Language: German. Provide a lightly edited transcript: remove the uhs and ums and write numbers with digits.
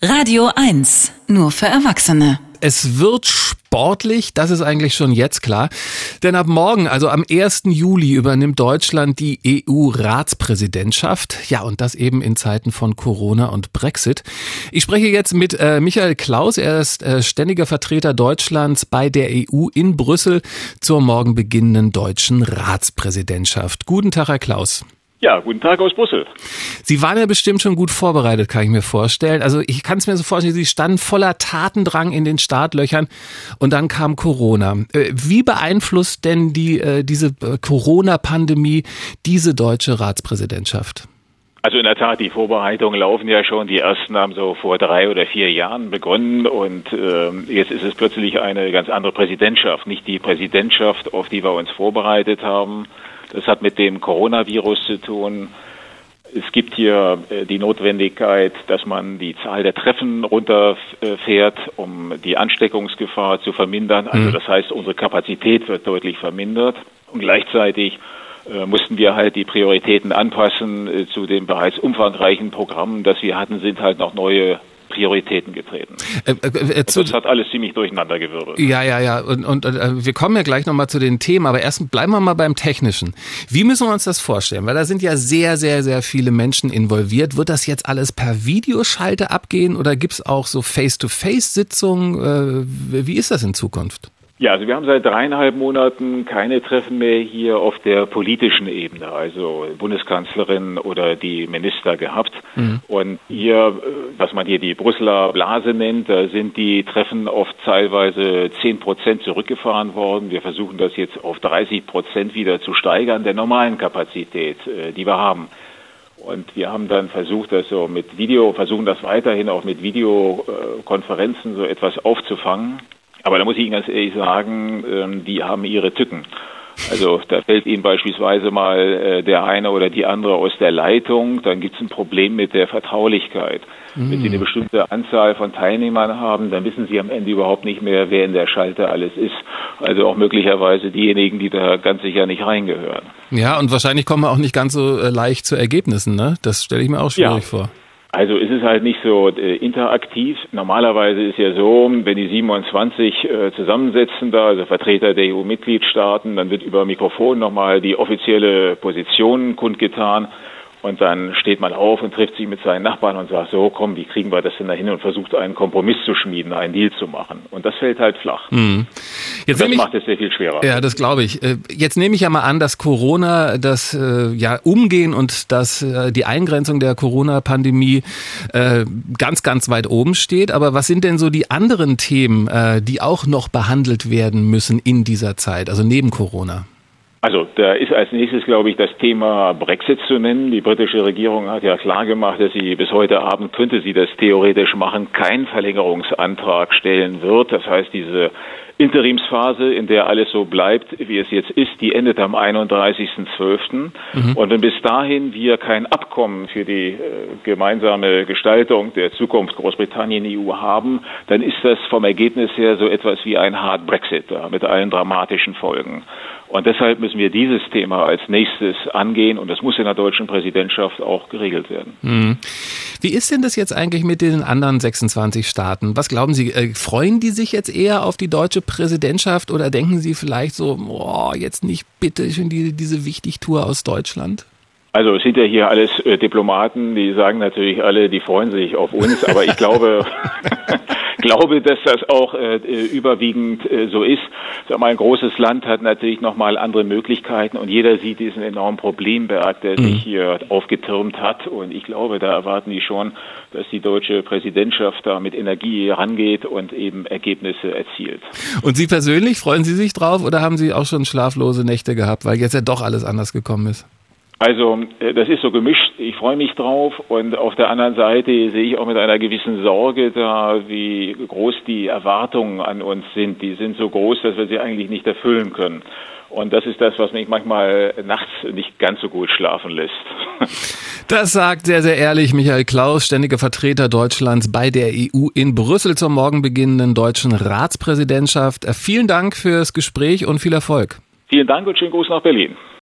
Radio 1, nur für Erwachsene. Es wird sportlich, das ist eigentlich schon jetzt klar. Denn ab morgen, also am 1. Juli, übernimmt Deutschland die EU-Ratspräsidentschaft. Ja, und das eben in Zeiten von Corona und Brexit. Ich spreche jetzt mit Michael Klaus. Er ist ständiger Vertreter Deutschlands bei der EU in Brüssel zur morgen beginnenden deutschen Ratspräsidentschaft. Guten Tag, Herr Klaus. Ja, guten Tag aus Brüssel. Sie waren ja bestimmt schon gut vorbereitet, kann ich mir vorstellen. Also ich kann es mir so vorstellen, Sie standen voller Tatendrang in den Startlöchern und dann kam Corona. Wie beeinflusst denn diese Corona-Pandemie diese deutsche Ratspräsidentschaft? Also in der Tat, die Vorbereitungen laufen ja schon. Die ersten haben so vor 3 oder 4 Jahren begonnen und jetzt ist es plötzlich eine ganz andere Präsidentschaft. Nicht die Präsidentschaft, auf die wir uns vorbereitet haben. Das hat mit dem Coronavirus zu tun. Es gibt hier die Notwendigkeit, dass man die Zahl der Treffen runterfährt, um die Ansteckungsgefahr zu vermindern. Also das heißt, unsere Kapazität wird deutlich vermindert. Und gleichzeitig mussten wir halt die Prioritäten anpassen zu dem bereits umfangreichen Programm, das wir hatten, sind halt noch neue Prioritäten getreten. Das hat alles ziemlich durcheinandergewirbelt. Ja. Und wir kommen ja gleich nochmal zu den Themen, aber erst bleiben wir mal beim Technischen. Wie müssen wir uns das vorstellen? Weil da sind ja sehr, sehr, sehr viele Menschen involviert. Wird das jetzt alles per Videoschalte abgehen oder gibt es auch so Face-to-Face-Sitzungen? Wie ist das in Zukunft? Ja, also wir haben seit 3,5 Monaten keine Treffen mehr hier auf der politischen Ebene, also Bundeskanzlerin oder die Minister gehabt. Und hier, was man hier die Brüsseler Blase nennt, da sind die Treffen oft teilweise 10% zurückgefahren worden. Wir versuchen das jetzt auf 30% wieder zu steigern, der normalen Kapazität, die wir haben. Und wir haben dann versucht, das so versuchen das weiterhin auch mit Videokonferenzen so etwas aufzufangen. Aber da muss ich Ihnen ganz ehrlich sagen, die haben ihre Tücken. Also da fällt Ihnen beispielsweise mal der eine oder die andere aus der Leitung, dann gibt es ein Problem mit der Vertraulichkeit. Wenn Sie eine bestimmte Anzahl von Teilnehmern haben, dann wissen Sie am Ende überhaupt nicht mehr, wer in der Schalte alles ist. Also auch möglicherweise diejenigen, die da ganz sicher nicht reingehören. Ja, und wahrscheinlich kommen wir auch nicht ganz so leicht zu Ergebnissen, ne? Das stelle ich mir auch schwierig vor. Also es ist halt nicht so interaktiv. Normalerweise ist ja so, wenn die 27 zusammensetzen da, also Vertreter der EU-Mitgliedstaaten, dann wird über Mikrofon nochmal die offizielle Position kundgetan und dann steht man auf und trifft sich mit seinen Nachbarn und sagt, so komm, wie kriegen wir das denn da hin und versucht einen Kompromiss zu schmieden, einen Deal zu machen. Und das fällt halt flach. Jetzt das macht es sehr viel schwerer. Ja, das glaube ich. Jetzt nehme ich ja mal an, dass Corona, das Umgehen und die Eingrenzung der Corona-Pandemie ganz, ganz weit oben steht. Aber was sind denn so die anderen Themen, die auch noch behandelt werden müssen in dieser Zeit, also neben Corona? Also da ist als nächstes, glaube ich, das Thema Brexit zu nennen. Die britische Regierung hat ja klar gemacht, dass sie bis heute Abend, könnte sie das theoretisch machen, keinen Verlängerungsantrag stellen wird. Das heißt, diese Interimsphase, in der alles so bleibt, wie es jetzt ist, die endet am 31.12. Und wenn bis dahin wir kein Abkommen für die gemeinsame Gestaltung der Zukunft Großbritannien-EU haben, dann ist das vom Ergebnis her so etwas wie ein Hard Brexit mit allen dramatischen Folgen. Und deshalb müssen wir dieses Thema als nächstes angehen und das muss in der deutschen Präsidentschaft auch geregelt werden. Wie ist denn das jetzt eigentlich mit den anderen 26 Staaten? Was glauben Sie, freuen die sich jetzt eher auf die deutsche Präsidentschaft oder denken Sie vielleicht so, jetzt nicht bitte schon diese Wichtigtour aus Deutschland? Also es sind ja hier alles Diplomaten, die sagen natürlich alle, die freuen sich auf uns, aber ich glaube, dass das auch überwiegend so ist. Sag mal, ein großes Land hat natürlich nochmal andere Möglichkeiten und jeder sieht diesen enormen Problemberg, der sich hier aufgetürmt hat. Und ich glaube, da erwarten die schon, dass die deutsche Präsidentschaft da mit Energie rangeht und eben Ergebnisse erzielt. Und Sie persönlich, freuen Sie sich drauf oder haben Sie auch schon schlaflose Nächte gehabt, weil jetzt ja doch alles anders gekommen ist? Also das ist so gemischt. Ich freue mich drauf und auf der anderen Seite sehe ich auch mit einer gewissen Sorge da, wie groß die Erwartungen an uns sind. Die sind so groß, dass wir sie eigentlich nicht erfüllen können. Und das ist das, was mich manchmal nachts nicht ganz so gut schlafen lässt. Das sagt sehr, sehr ehrlich Michael Klaus, ständiger Vertreter Deutschlands bei der EU in Brüssel zur morgen beginnenden deutschen Ratspräsidentschaft. Vielen Dank fürs Gespräch und viel Erfolg. Vielen Dank und schönen Gruß nach Berlin.